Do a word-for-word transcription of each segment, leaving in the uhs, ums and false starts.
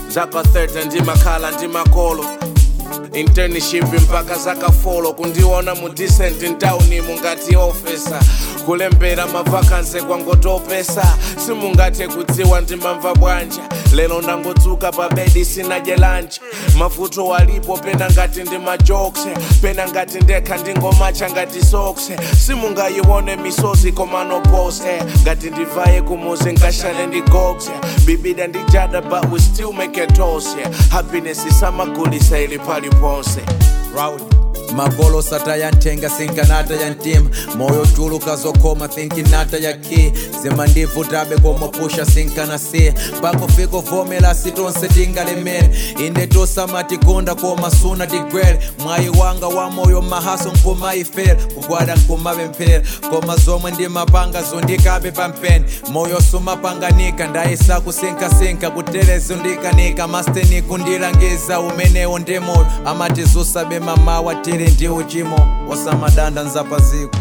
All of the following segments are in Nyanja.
zaka thirty ndimakhala ndimakolo internship mpaka zakafolo kundiona mu decent ntawuni mungati officer kulembera mavakanse kwangotopesa simungathe kudziwa ndimamva bwanja lero ndangotsuka pa bedi sinadye lunch mavuto walipo pena ngati ndi majokes pena ngati ndekha ndingomacha ngati socks simungayione misozi komano pose ngati ndivaye kumuzi nkashale ndi gogs bibida ndijada but we still make it toss happiness isamagulisa ili paliponse Raul magolo sata yantenga sinkanata yantima moyo chuluka zokoma thinkinata yaki zima ndivutabe komopusha sinkanasi pakufika vomela sitonse tingalemere inde tosamatikunda komasuna tigwere mwayi wanga wa moyo mahaso nkumaifere kugwada nkumapemphera koma zomwe ndimapanga zondikabe pampeni moyo sumapanganika ndayisa kusinkasinka kutelezi ndikanika masteni kundilangiza umenewo ndi moyo amati zusabe mamawa tili ndi uchimo wasamadanda nzapaziko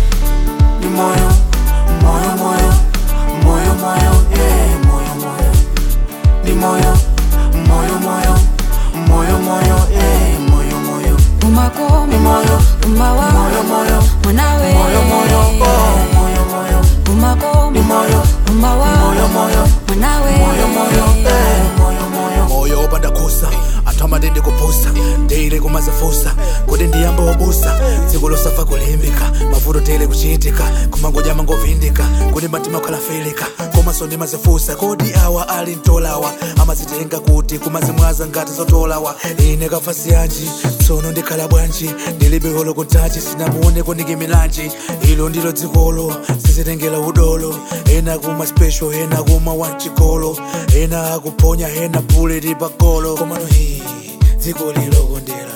ni moyo moyo moyo moyo moyo yeah moyo moyo ni moyo moyo moyo moyo moyo yeah moyo moyo umako ni moyo umawa moyo moyo mwanawe moyo moyo oh moyo moyo umako ni moyo umawa moyo moyo mwanawe moyo moyo eh moyo moyo moyo opanda kusa atama ndende kupusa teile kumazafusa kuti ndiyamba wabusa tsiku losafa kulimbika mavuto teile kuchitika kumangoja mangovindika kuti matima khalafilika komaso ndimazifusa kodi awa ali ntolawa amazitenga kuti kumazimwaza ngati zotolawa ine kafasi yanji tsono ndikhala bwanji ndilibe holo kutachi sinamuone kundikimilanji ilo ndilo dzikolo sizitengela udolo ena kuma special ena kuma wanchikolo ena akuponya ena buleti pagolo komano hii dziko lilokondera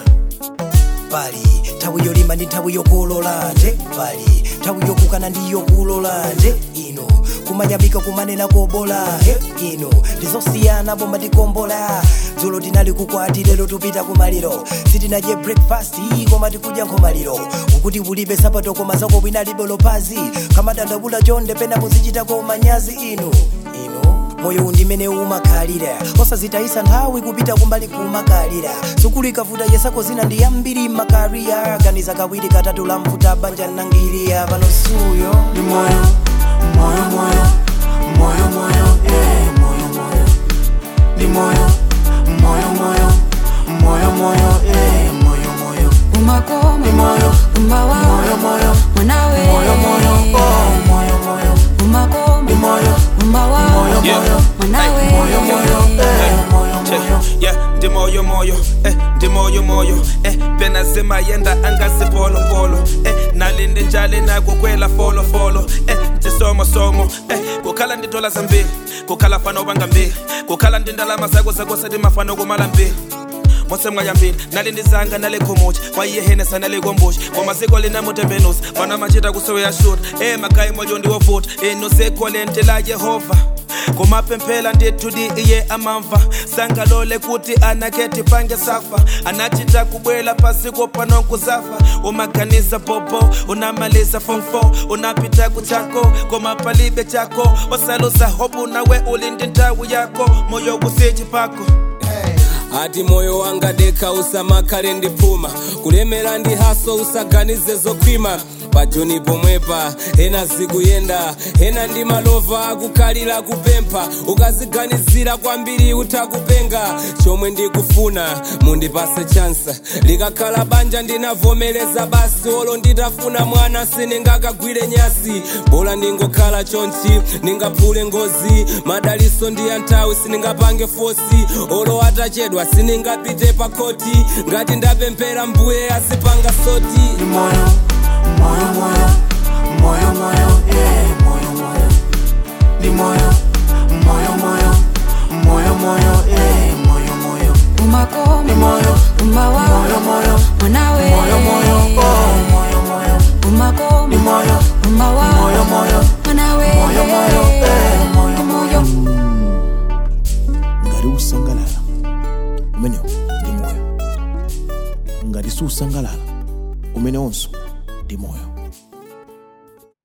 pali nthawi yolima ndi nthawi yokolola nje pali nthawi yokukana ndi yokolola nje ino kumanyamika kumanena kobola he ino ndizosiyana pomwe tikombola dzulo tinali kukwati lero tupita kumaliro sitinadye breakfast koma tikudya nkhomaliro ukuti ulibe sapato koma zako bwinalibe lopazi kamatandabula chonde pena muzichitako manyazi ino ino moyo undimene umakhalira osazitayisa nthawi kupita kumbali kumakalira sukulu ikavuta yesako zina ndi yambiri makariya ganiza kawiri katatu la mvuta banja nangiriya pano suyo ni moyo moyo moyo moyo moyo yeah moyo moyo ni moyo moyo moyo moyo moyo yeah moyo moyo umako ni moyo umawa moyo moyo mwanawe moyo moyo oh moyo moyo umako ni moyo umawa moyo moyo mwanawe moyo moyo eh moyo moyo yeah ndi moyo moyo eh ndi moyo moyo eh pena zima yenda angasi polo polo eh nalinde njale nakukwela folo folo eh ndisomo somo eh kukhala nditola zambili kukhala fano banga mbili kukhala ndindalama zako zako sadi mafano kumala mbili mosemwa yambili nalindizanga nalekhumuchi kwayihene nalekombushi kwamaziko linamutembenusi fana machita kusoya shuta eh makai moyo ndiwovuta inosekolente la Yehova kumapemphela ndithudi iye amamva sangalole kuti anaketi pange safa anachita kubwela pasiko pano kuzafa umaganisa popo unamalisa form four unapita kuchako komapalibe chako osalusa hopu nawe ulindi nthawi yako moyo kusichi pako ati moyo wanga deka usamakale ndipuma kulemera ndi haso usaganize zokhwima pajoni pomwepa ena zikuyenda ena ndi malova akukhalira kupempha ukaziganizira kwambiri utakupenga chomwe ndikufuna mundipase chansa likakhala banja ndinavomereza basi olo nditafuna mwana siningakagwire nyasi bola ndingokhala chonchi ningaphule ngozi madaliso ndi anthawi siningapange fosi olo atachedwa siningapite pakoti ngati ndapemphera mbuye azipanga soti ni moyo moyo moyo moyo moyo yeah moyo moyo ni moyo moyo moyo moyo moyo yeah moyo moyo umako ni moyo umawa moyo moyo mwanawe moyo moyo oh moyo moyo umako ni moyo umawa moyo moyo mwanawe moyo moyo eh moyo moyo ngati usangalala umenewo ndi moyo ngati susangalala umenewonso ndi moyo